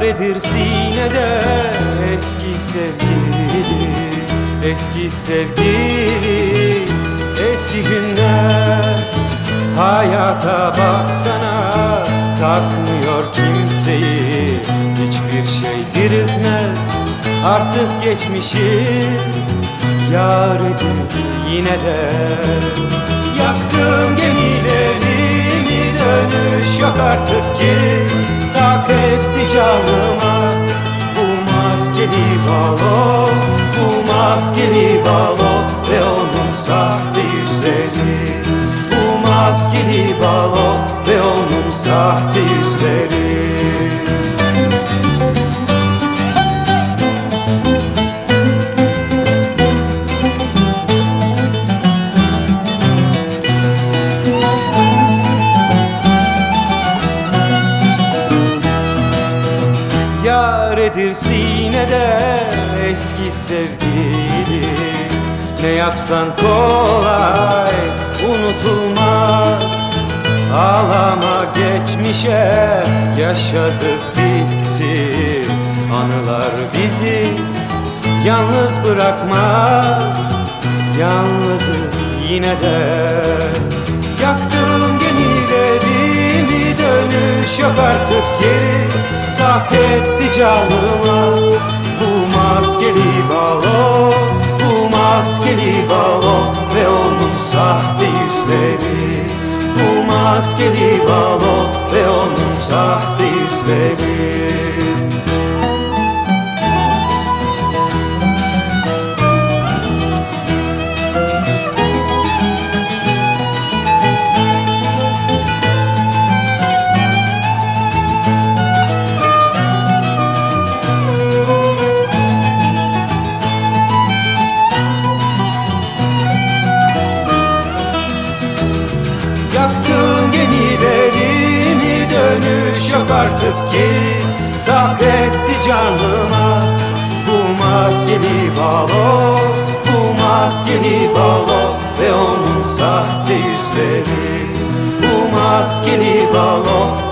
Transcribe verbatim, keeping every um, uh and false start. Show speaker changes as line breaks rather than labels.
Yaredir sinede eski sevgili, eski sevgili, eski günler. Hayata baksana, takmıyor kimseyi, hiçbir şey diriltmez artık geçmişi. Yaredir yine de yaktığım gemilerimi, dönüş yok artık geri. Tak etti canıma bu maskeli balo, bu maskeli balo ve onun sahte yüzleri. Bu maskeli balo ve onun sahte yüzleri. Yaredir sinede eski sevgili, ne yapsan kolay unutulmaz. Ağlama geçmişe, yaşadık bitti. Anılar bizi yalnız bırakmaz. Yalnızız yine de. Yaktığım gemilerimi, dönüş yok artık geri. Tak etti canıma bu maskeli balo, bu maskeli balo ve onun sahte yüzleri. Bu maskeli balo ve onun sahte yüzleri. Yaktığım gemilerimi, dönüş yok artık geri. Tak etti canıma bu maskeli balo, bu maskeli balo ve onun sahte yüzleri. Bu maskeli balo